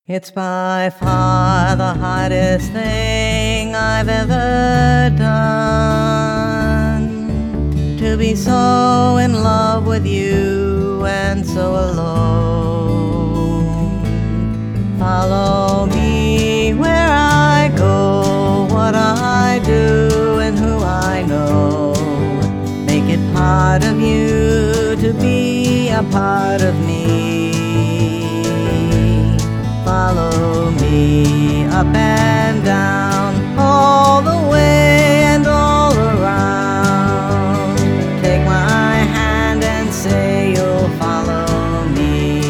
It's by far the hardest thing I've ever done, to be so in love with you and so alone. Follow me where I go, what I do and who I know. Make it part of you to be a part of me. Follow me up and down, all the way and all around. Take my hand and say you'll follow me.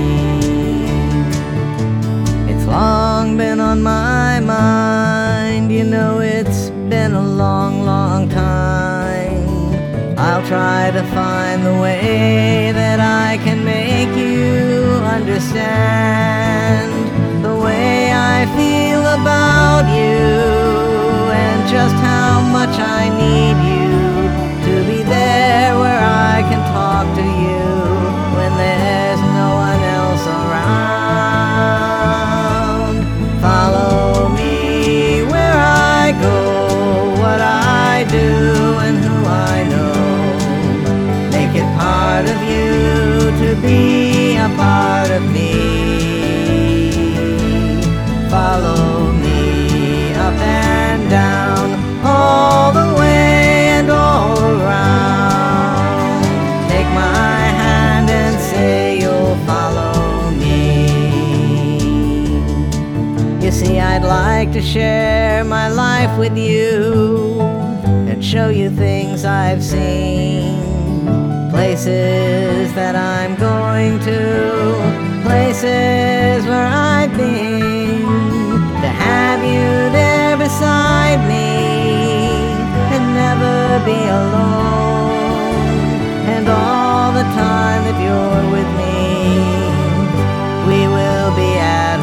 It's long been on my mind, you know it's been a long, long time. I'll try to find the way that I can make you understand the way I feel about you, and just how much I need you to be there where I can talk to you when there's no one else around. Follow me where I go, what I do and who I know. Make it part of you to be a part of me. Follow me up and down, all the way and all around. Take my hand and say you'll follow me. You see, I'd like to share my life with you and show you things I've seen, places that I'm going to, places where I've been. To have you there beside me and never be alone, and all the time that you're with me, we will be at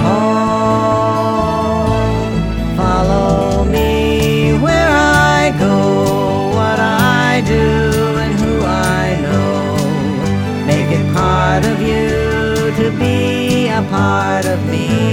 home. Follow me where I go, what I do and who I know. Make it part of you to be a part of me.